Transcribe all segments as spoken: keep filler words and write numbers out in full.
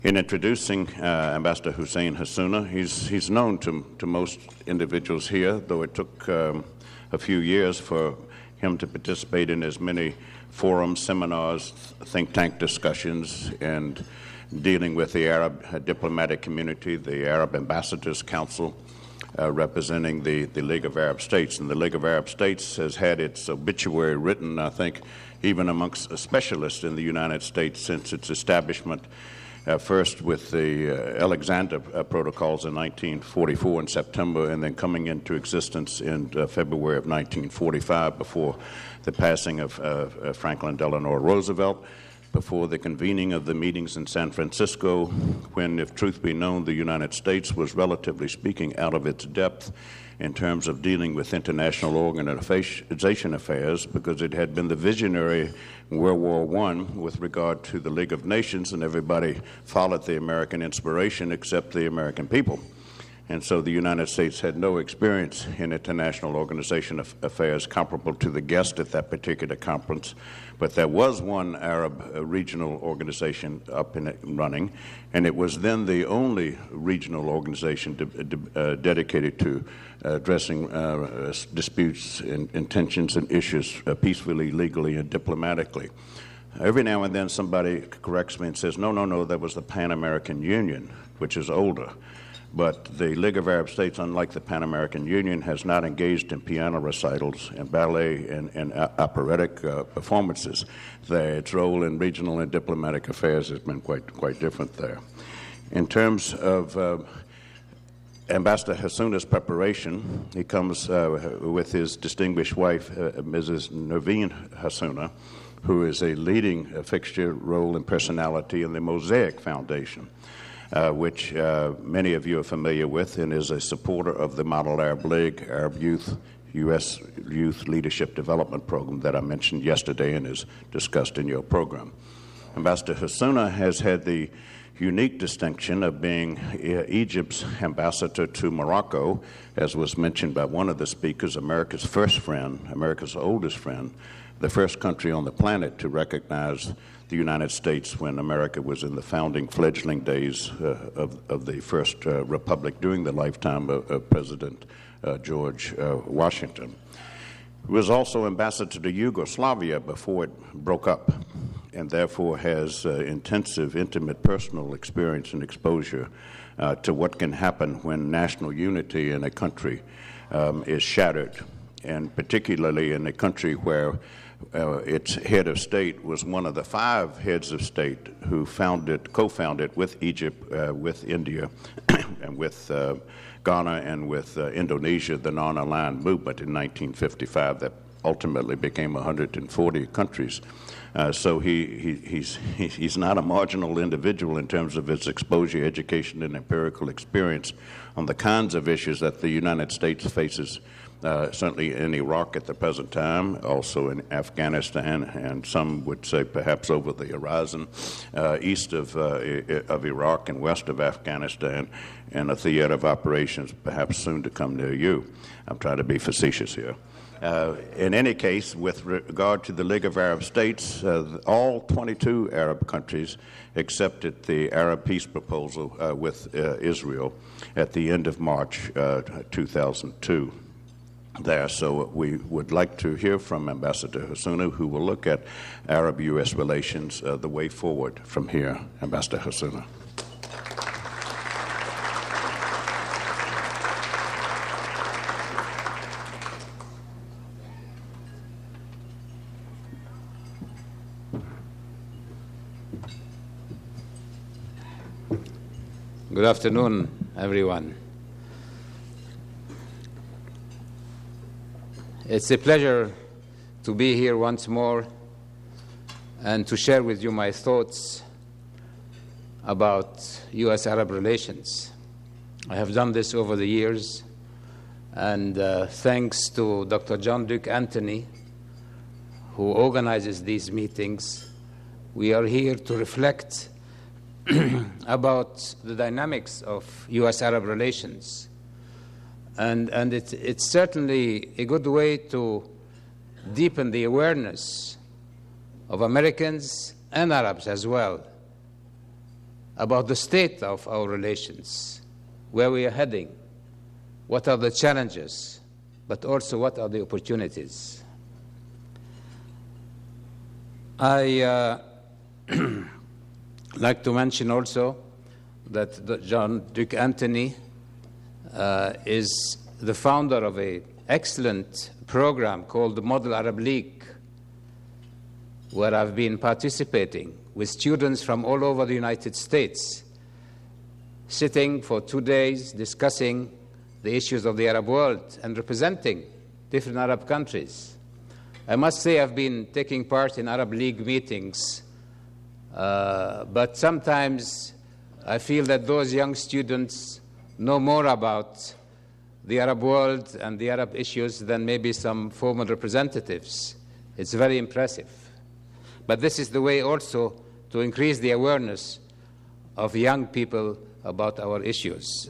In introducing uh, Ambassador Hussein Hassouna, he's, he's known to, to most individuals here, though it took um, a few years for him to participate in as many forums, seminars, think tank discussions, and dealing with the Arab uh, diplomatic community, the Arab Ambassadors Council, uh, representing the, the League of Arab States. And the League of Arab States has had its obituary written, I think, even amongst specialists in the United States since its establishment. Uh, first with the uh, Alexander uh, Protocols in nineteen forty-four in September, and then coming into existence in uh, February of nineteen forty-five before the passing of uh, uh, Franklin Delano Roosevelt, before the convening of the meetings in San Francisco, when, if truth be known, the United States was, relatively speaking, out of its depth in terms of dealing with international organization affairs, because it had been the visionary in World War One with regard to the League of Nations, and everybody followed the American inspiration except the American people. And so the United States had no experience in international organization of affairs comparable to the guest at that particular conference. But there was one Arab uh, regional organization up and running, and it was then the only regional organization de- de- uh, dedicated to uh, addressing uh, disputes and, and tensions and issues uh, peacefully, legally, and diplomatically. Every now and then somebody corrects me and says, no, no, no, that was the Pan-American Union, which is older. But the League of Arab States, unlike the Pan-American Union, has not engaged in piano recitals and ballet and, and operatic uh, performances. The, its role in regional and diplomatic affairs has been quite quite different there. In terms of uh, Ambassador Hassouna's preparation, he comes uh, with his distinguished wife, uh, Missus Nerveen Hassouna, who is a leading uh, fixture, role, and personality in the Mosaic Foundation. Uh, which uh, many of you are familiar with, and is a supporter of the Model Arab League, Arab Youth, U S Youth Leadership Development Program that I mentioned yesterday and is discussed in your program. Ambassador Hassouna has had the unique distinction of being uh, Egypt's ambassador to Morocco, as was mentioned by one of the speakers, America's first friend, America's oldest friend, the first country on the planet to recognize the United States when America was in the founding fledgling days uh, of, of the first uh, republic during the lifetime of, of President uh, George uh, Washington. He was also ambassador to Yugoslavia before it broke up, and therefore has uh, intensive, intimate, personal experience and exposure uh, to what can happen when national unity in a country um, is shattered, and particularly in a country where Uh, its head of state was one of the five heads of state who founded, co-founded with Egypt, uh, with India, and with uh, Ghana and with uh, Indonesia, the non-aligned movement in nineteen fifty-five that ultimately became one hundred forty countries. Uh, so he, he, he's, he's not a marginal individual in terms of his exposure, education, and empirical experience on the kinds of issues that the United States faces, uh, certainly in Iraq at the present time, also in Afghanistan, and some would say perhaps over the horizon, uh, east of, uh, of Iraq and west of Afghanistan, and a theater of operations perhaps soon to come near you. I'm trying to be facetious here. Uh, in any case, with regard to the League of Arab States, uh, all twenty-two Arab countries accepted the Arab peace proposal uh, with uh, Israel at the end of March uh, two thousand two. There, so we would like to hear from Ambassador Hassouna, who will look at Arab-U S relations, uh, the way forward from here. Ambassador Hassouna. Good afternoon, everyone. It's a pleasure to be here once more and to share with you my thoughts about U S Arab relations. I have done this over the years, and uh, thanks to Doctor John Duke Anthony, who organizes these meetings, we are here to reflect about the dynamics of U S Arab relations. And, and it, it's certainly a good way to deepen the awareness of Americans and Arabs as well about the state of our relations, where we are heading, what are the challenges, but also what are the opportunities. I uh, like to mention also that the John Duke Anthony uh, is the founder of an excellent program called the Model Arab League, where I've been participating with students from all over the United States, sitting for two days discussing the issues of the Arab world and representing different Arab countries. I must say I've been taking part in Arab League meetings, uh, but sometimes I feel that those young students know more about the Arab world and the Arab issues than maybe some former representatives. It's very impressive. But this is the way also to increase the awareness of young people about our issues.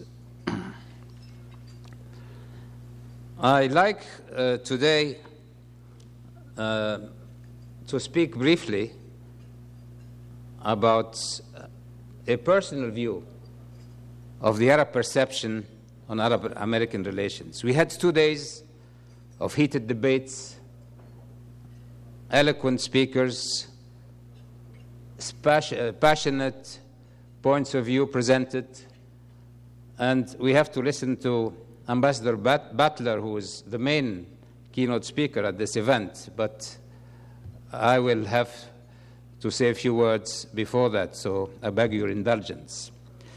I like uh, today uh, to speak briefly about a personal view of the Arab perception on Arab-American relations. We had two days of heated debates, eloquent speakers, passionate points of view presented, and we have to listen to Ambassador Butler, who is the main keynote speaker at this event, but I will have to say a few words before that, so I beg your indulgence.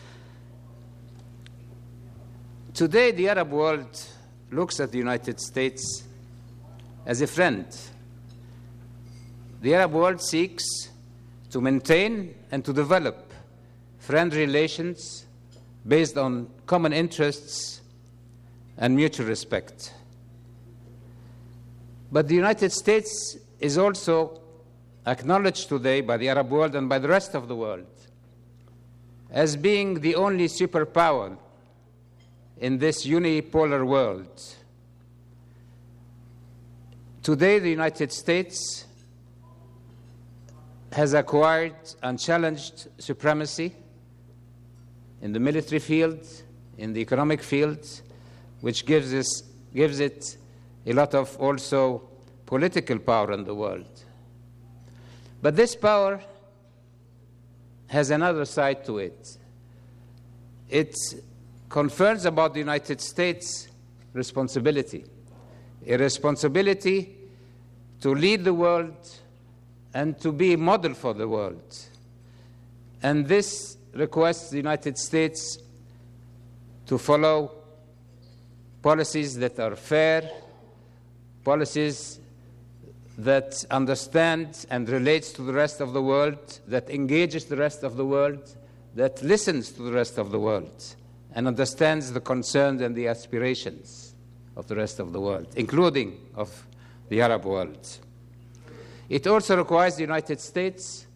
Today, the Arab world looks at the United States as a friend. The Arab world seeks to maintain and to develop friendly relations based on common interests and mutual respect. But the United States is also acknowledged today by the Arab world and by the rest of the world as being the only superpower in this unipolar world. Today, the United States has acquired unchallenged supremacy in the military field, in the economic field, which gives, us, gives it a lot of also political power in the world. But this power has another side to it. It confers about the United States responsibility, a responsibility to lead the world and to be a model for the world. And this requests the United States to follow policies that are fair, policies that understand and relates to the rest of the world, that engages the rest of the world, that listens to the rest of the world, and understands the concerns and the aspirations of the rest of the world, including of the Arab world. It also requires the United States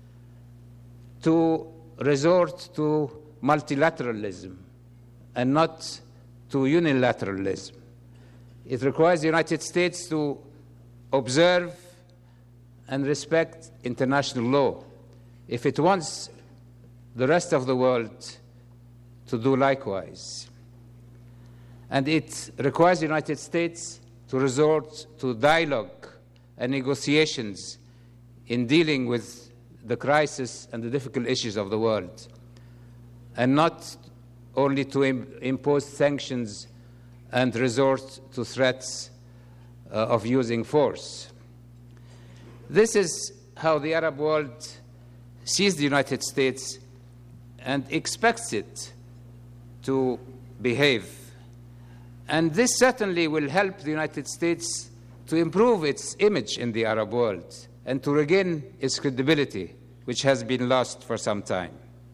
to resort to multilateralism and not to unilateralism. It requires the United States to observe and respect international law if it wants the rest of the world to do likewise. And it requires the United States to resort to dialogue and negotiations in dealing with the crisis and the difficult issues of the world, and not only to im- impose sanctions and resort to threats uh, of using force. This is how the Arab world sees the United States and expects it to behave. And this certainly will help the United States to improve its image in the Arab world and to regain its credibility, which has been lost for some time.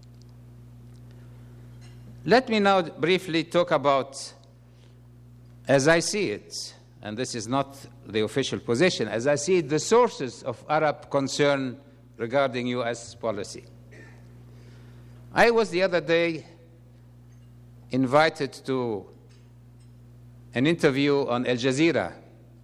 Let me now briefly talk about, as I see it, and this is not the official position, as I see it, the sources of Arab concern regarding U S policy. I was the other day invited to an interview on Al Jazeera,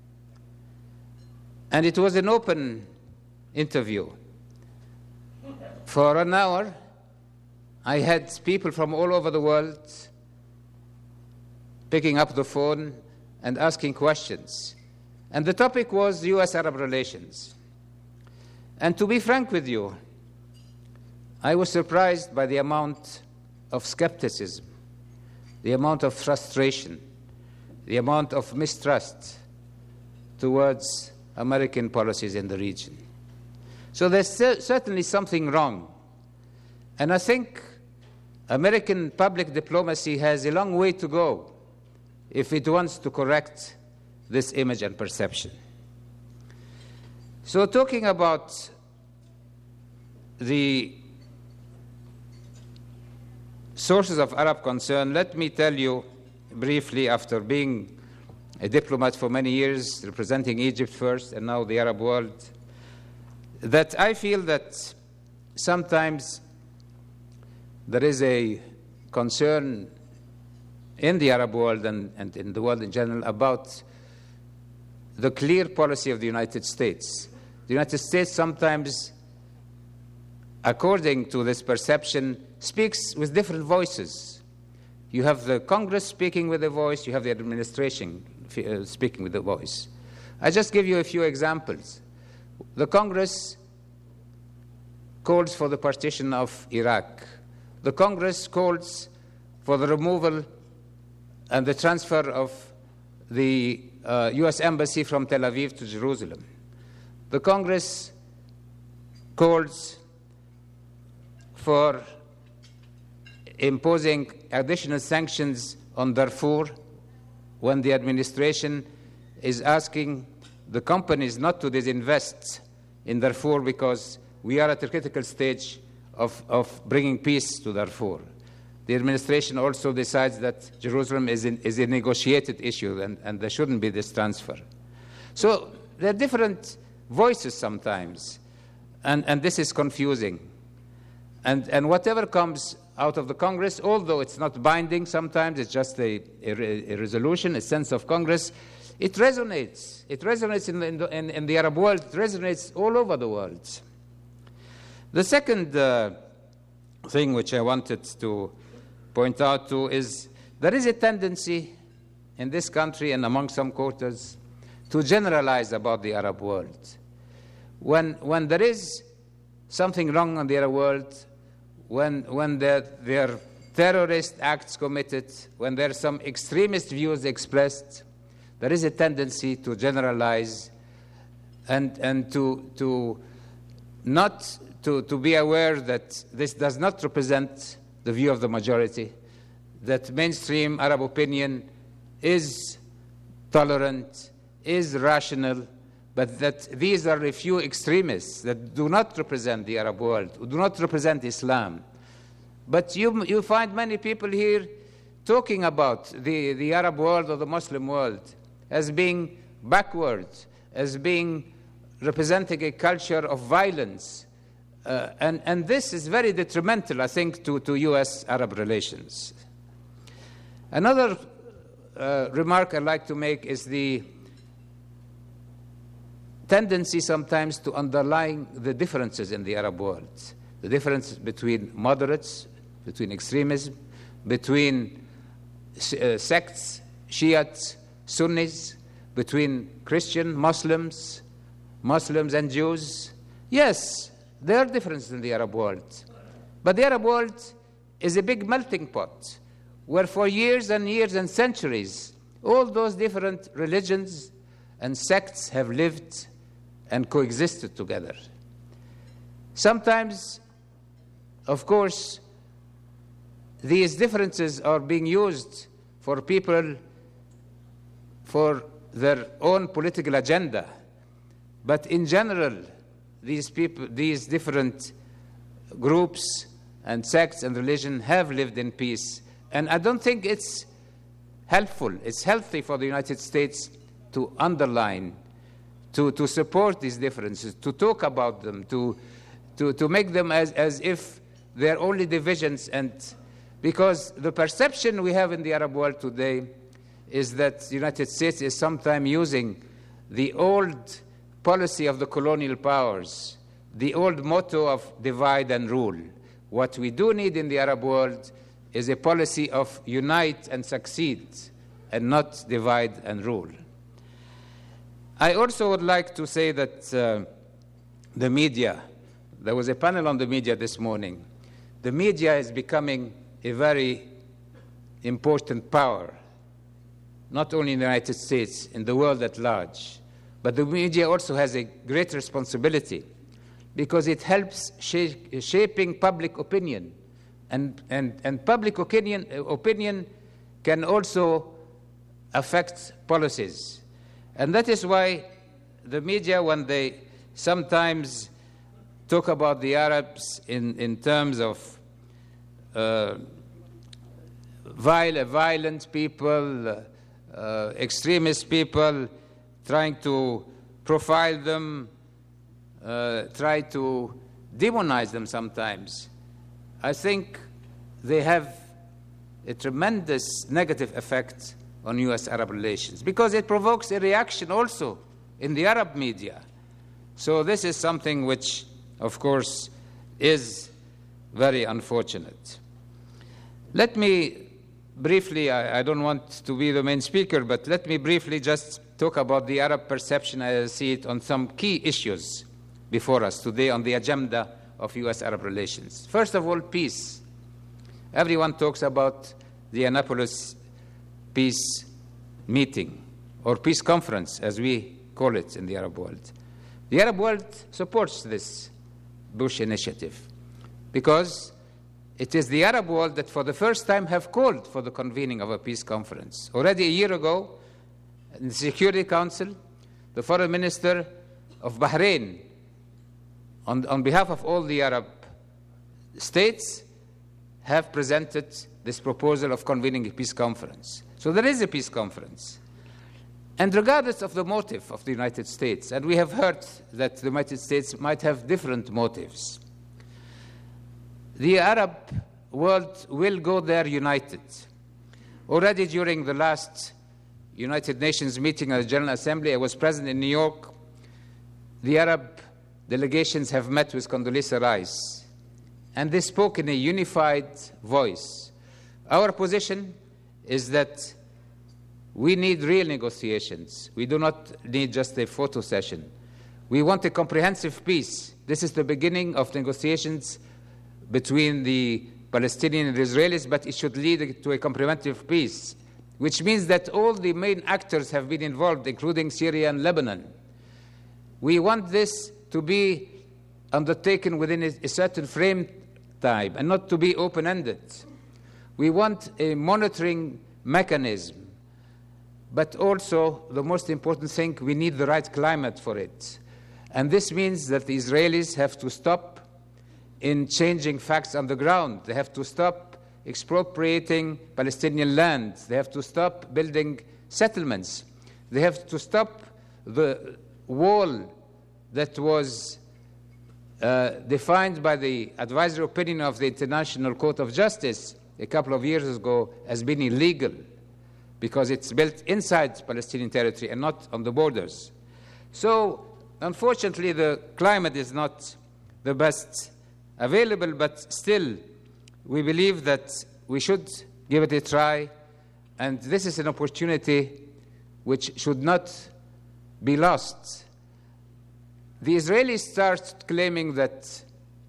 and it was an open interview. For an hour, I had people from all over the world picking up the phone and asking questions. And the topic was U S Arab relations. And to be frank with you, I was surprised by the amount of skepticism, the amount of frustration, the amount of mistrust towards American policies in the region. So there's certainly something wrong. And I think American public diplomacy has a long way to go if it wants to correct this image and perception. So talking about the sources of Arab concern, let me tell you briefly, after being a diplomat for many years, representing Egypt first and now the Arab world, that I feel that sometimes there is a concern in the Arab world and, and in the world in general about the clear policy of the United States. The United States sometimes, according to this perception, speaks with different voices. You have the Congress speaking with a voice, you have the administration uh, speaking with a voice. I just give you a few examples. The Congress calls for the partition of Iraq. The Congress calls for the removal and the transfer of the uh, U S Embassy from Tel Aviv to Jerusalem. The Congress calls for imposing additional sanctions on Darfur when the administration is asking the companies not to disinvest in Darfur because we are at a critical stage of, of bringing peace to Darfur. The administration also decides that Jerusalem is, in, is a negotiated issue and, and there shouldn't be this transfer. So there are different voices sometimes, and, and this is confusing. And, and whatever comes out of the Congress, although it's not binding sometimes, it's just a, a, a resolution, a sense of Congress, it resonates. It resonates in the, in, the, in, in the Arab world. It resonates all over the world. The second uh, thing which I wanted to point out to is there is a tendency in this country and among some quarters to generalize about the Arab world. When, when there is something wrong in the Arab world, when, when there, there are terrorist acts committed, when there are some extremist views expressed, there is a tendency to generalize and, and to, to not to, to be aware that this does not represent the view of the majority, that mainstream Arab opinion is tolerant, is rational, but that these are a few extremists that do not represent the Arab world, do not represent Islam. But you, you find many people here talking about the, the Arab world or the Muslim world as being backward, as being representing a culture of violence. Uh, and, and this is very detrimental, I think, to, to U S Arab relations. Another uh, remark I'd like to make is the tendency sometimes to underline the differences in the Arab world, the difference between moderates, between extremism, between uh, sects, Shiites, Sunnis, between Christian, Muslims, Muslims and Jews. Yes, there are differences in the Arab world. But the Arab world is a big melting pot where for years and years and centuries, all those different religions and sects have lived and coexisted together. Sometimes, of course, these differences are being used for people for their own political agenda. But in general, these people, these different groups and sects and religion have lived in peace. And I don't think it's helpful, it's healthy for the United States to underline, to, to support these differences, to talk about them, to, to, to make them as, as if they're only divisions. And because the perception we have in the Arab world today is that the United States is sometimes using the old policy of the colonial powers, the old motto of divide and rule, What we do need in the Arab world is a policy of unite and succeed, and not divide and rule. I also would like to say that uh, the media, there was a panel on the media this morning. The media is becoming a very important power, not only in the United States, in the world at large. But the media also has a great responsibility because it helps shape, shaping public opinion. And, and, and public opinion, opinion can also affect policies. And that is why the media, when they sometimes talk about the Arabs in, in terms of uh, violent, violent people, uh, uh, extremist people, trying to profile them, uh, try to demonize them sometimes, I think they have a tremendous negative effect on U S Arab relations because it provokes a reaction also in the Arab media. So this is something which, of course, is very unfortunate. Let me briefly, I, I don't want to be the main speaker, but let me briefly just talk about the Arab perception as I see it on some key issues before us today on the agenda of U S Arab relations. First of all, peace. Everyone talks about the Annapolis peace meeting, or peace conference, as we call it in the Arab world. The Arab world supports this Bush initiative because it is the Arab world that for the first time have called for the convening of a peace conference. Already a year ago, in the Security Council, the foreign minister of Bahrain, on, on behalf of all the Arab states, have presented this proposal of convening a peace conference. So there is a peace conference. And regardless of the motive of the United States, and we have heard that the United States might have different motives, the Arab world will go there united. Already during the last United Nations meeting at the General Assembly, I was present in New York, the Arab delegations have met with Condoleezza Rice, and they spoke in a unified voice. Our position is that we need real negotiations. We do not need just a photo session. We want a comprehensive peace. This is the beginning of negotiations between the Palestinians and the Israelis, but it should lead to a comprehensive peace, which means that all the main actors have been involved, including Syria and Lebanon. We want this to be undertaken within a, a certain frame time and not to be open-ended. We want a monitoring mechanism, but also, the most important thing, we need the right climate for it. And this means that the Israelis have to stop in changing facts on the ground. They have to stop expropriating Palestinian land. They have to stop building settlements. They have to stop the wall that was uh, defined by the advisory opinion of the International Court of Justice a couple of years ago as being illegal, because it's built inside Palestinian territory and not on the borders. So, unfortunately, the climate is not the best available, but still, we believe that we should give it a try, and this is an opportunity which should not be lost. The Israelis start claiming that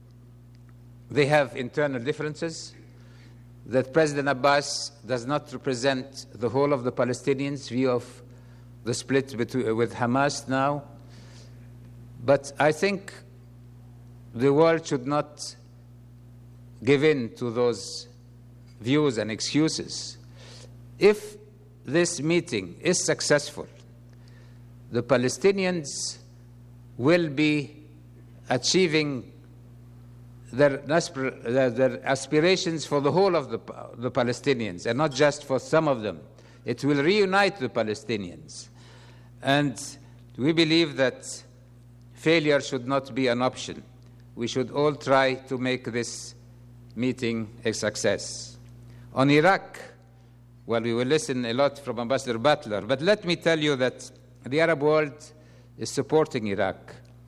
they have internal differences, that President Abbas does not represent the whole of the Palestinians' view of the split between, with Hamas now. But I think the world should not give in to those views and excuses. If this meeting is successful, the Palestinians will be achieving Their, their aspirations for the whole of the, the Palestinians, and not just for some of them. It will reunite the Palestinians. And we believe that failure should not be an option. We should all try to make this meeting a success. On Iraq, well, we will listen a lot from Ambassador Butler, but let me tell you that the Arab world is supporting Iraq.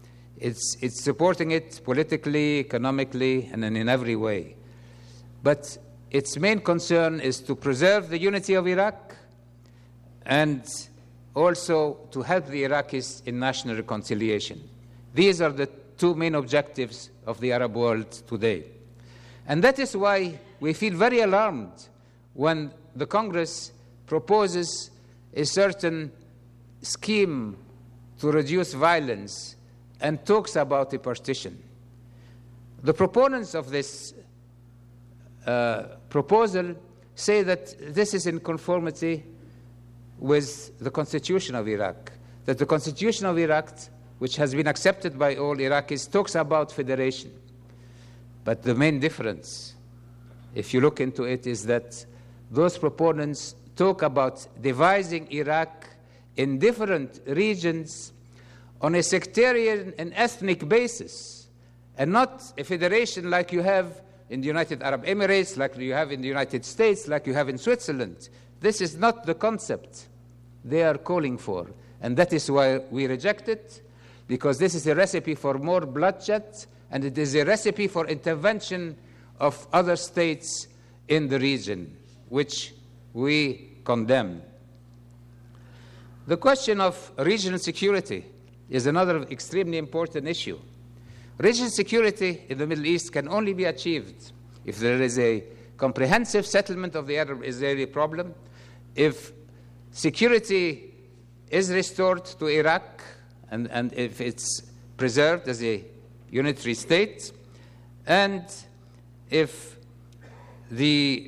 It's, it's supporting it politically, economically, and in every way. But its main concern is to preserve the unity of Iraq and also to help the Iraqis in national reconciliation. These are the two main objectives of the Arab world today. And that is why we feel very alarmed when the Congress proposes a certain scheme to reduce violence and talks about a partition. The proponents of this uh, proposal say that this is in conformity with the Constitution of Iraq, that the Constitution of Iraq, which has been accepted by all Iraqis, talks about federation. But the main difference, if you look into it, is that those proponents talk about dividing Iraq in different regions on a sectarian and ethnic basis, and not a federation like you have in the United Arab Emirates, like you have in the United States, like you have in Switzerland. This is not the concept they are calling for, and that is why we reject it, because this is a recipe for more bloodshed, and it is a recipe for intervention of other states in the region, which we condemn. The question of regional security is another extremely important issue. Regional security in the Middle East can only be achieved if there is a comprehensive settlement of the Arab-Israeli problem, if security is restored to Iraq, and, and if it's preserved as a unitary state, and if the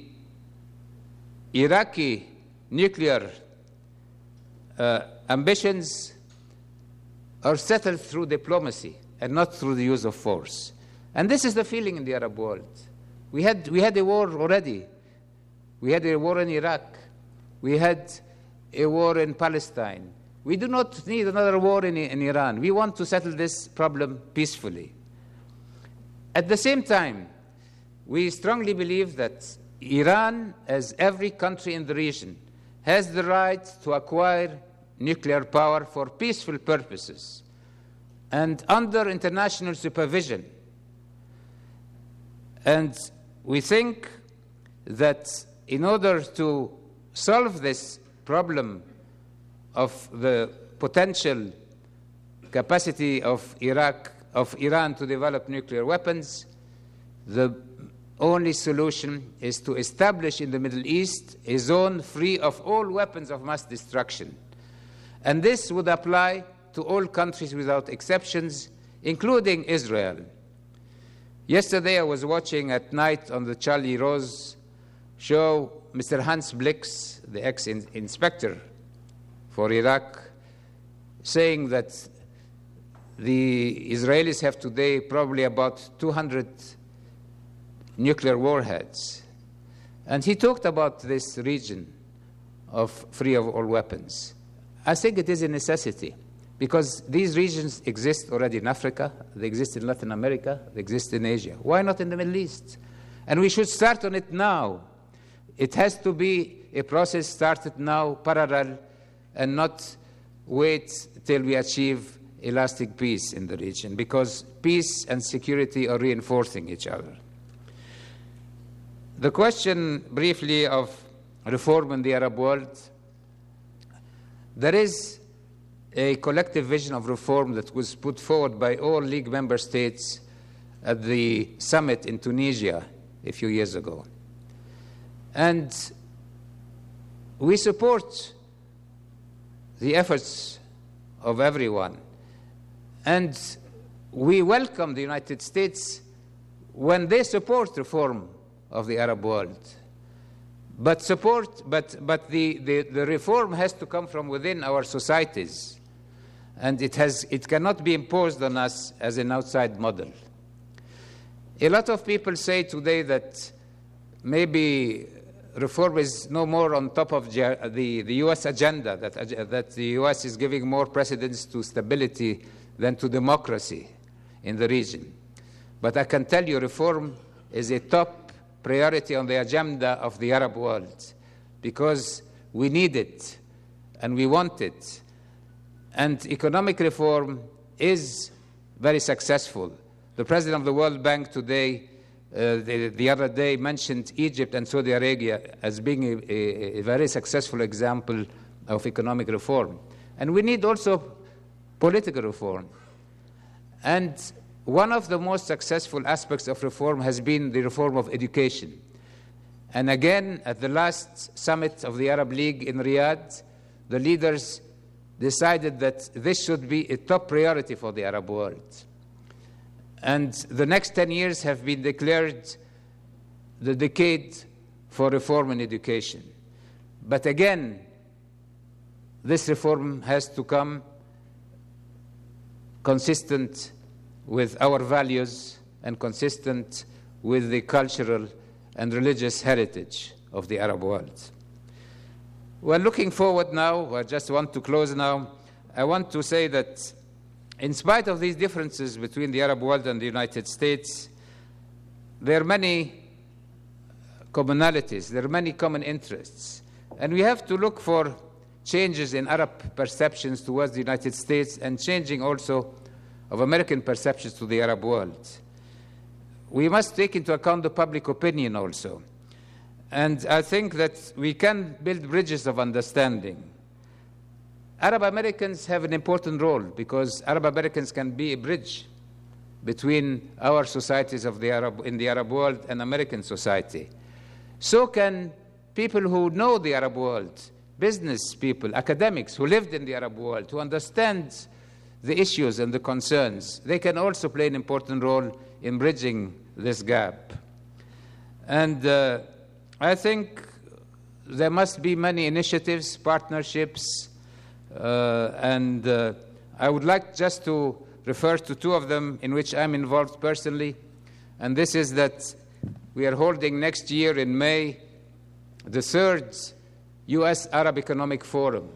Iraqi nuclear uh, ambitions are settled through diplomacy and not through the use of force. And this is the feeling in the Arab world. We had, we had a war already. We had a war in Iraq. We had a war in Palestine. We do not need another war in, in Iran. We want to settle this problem peacefully. At the same time, we strongly believe that Iran, as every country in the region, has the right to acquire nuclear power for peaceful purposes and under international supervision. And we think that in order to solve this problem of the potential capacity of Iraq, of Iran to develop nuclear weapons, the only solution is to establish in the Middle East a zone free of all weapons of mass destruction. And this would apply to all countries without exceptions, including Israel. Yesterday I was watching at night on the Charlie Rose show Mister Hans Blix, the ex-inspector for Iraq, saying that the Israelis have today probably about two hundred nuclear warheads. And he talked about this region of free of all weapons. I think it is a necessity, because these regions exist already in Africa, they exist in Latin America, they exist in Asia. Why not in the Middle East? And we should start on it now. It has to be a process started now, parallel, and not wait till we achieve a lasting peace in the region, because peace and security are reinforcing each other. The question, briefly, of reform in the Arab world, there is a collective vision of reform that was put forward by all League member states at the summit in Tunisia a few years ago. And we support the efforts of everyone. And we welcome the United States when they support reform of the Arab world. But support, but, but the, the, the reform has to come from within our societies. And it, has, it cannot be imposed on us as an outside model. A lot of people say today that maybe reform is no more on top of the, the U S agenda, that, that the U S is giving more precedence to stability than to democracy in the region. But I can tell you reform is a top priority on the agenda of the Arab world, because we need it and we want it. And economic reform is very successful. The president of the World Bank today, uh, the, the other day, mentioned Egypt and Saudi Arabia as being a, a, a very successful example of economic reform. And we need also political reform. And one of the most successful aspects of reform has been the reform of education. And again, at the last summit of the Arab League in Riyadh, the leaders decided that this should be a top priority for the Arab world. And the next ten years have been declared the decade for reform in education. But again, this reform has to come consistent with our values and consistent with the cultural and religious heritage of the Arab world. Well, looking forward now, I just want to close now. I want to say that in spite of these differences between the Arab world and the United States, there are many commonalities, there are many common interests. And we have to look for changes in Arab perceptions towards the United States and changing also of American perceptions to the Arab world. We must take into account the public opinion also. And I think that we can build bridges of understanding. Arab Americans have an important role because Arab Americans can be a bridge between our societies of the Arab, in the Arab world and American society. So can people who know the Arab world, business people, academics who lived in the Arab world, who understand the issues and the concerns. They can also play an important role in bridging this gap. And uh, I think there must be many initiatives, partnerships, uh, and uh, I would like just to refer to two of them in which I'm involved personally. And this is that we are holding next year in May the third U S Arab Economic Forum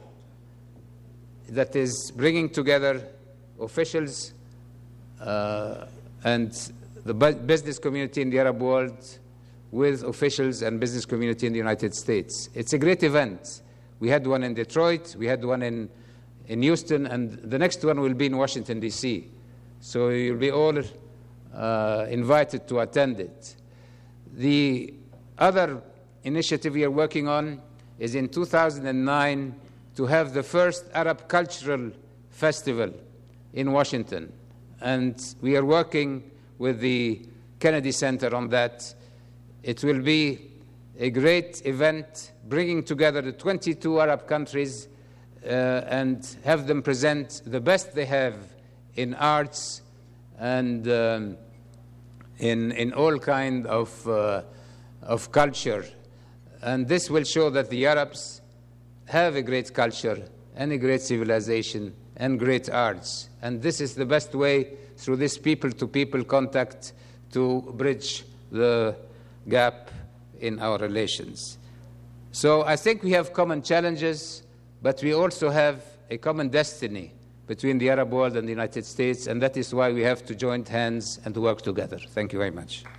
that is bringing together officials uh, and the business community in the Arab world with officials and business community in the United States. It's a great event. We had one in Detroit, we had one in, in Houston, and the next one will be in Washington, D C So you'll be all uh, invited to attend it. The other initiative we are working on is in two thousand nine to have the first Arab Cultural Festival in Washington. And we are working with the Kennedy Center on that. It will be a great event bringing together the twenty-two Arab countries uh, and have them present the best they have in arts and um, in, in all kind of, uh, of culture. And this will show that the Arabs have a great culture and a great civilization and great arts. And this is the best way through this people-to-people contact to bridge the gap in our relations. So I think we have common challenges, but we also have a common destiny between the Arab world and the United States, and that is why we have to join hands and to work together. Thank you very much.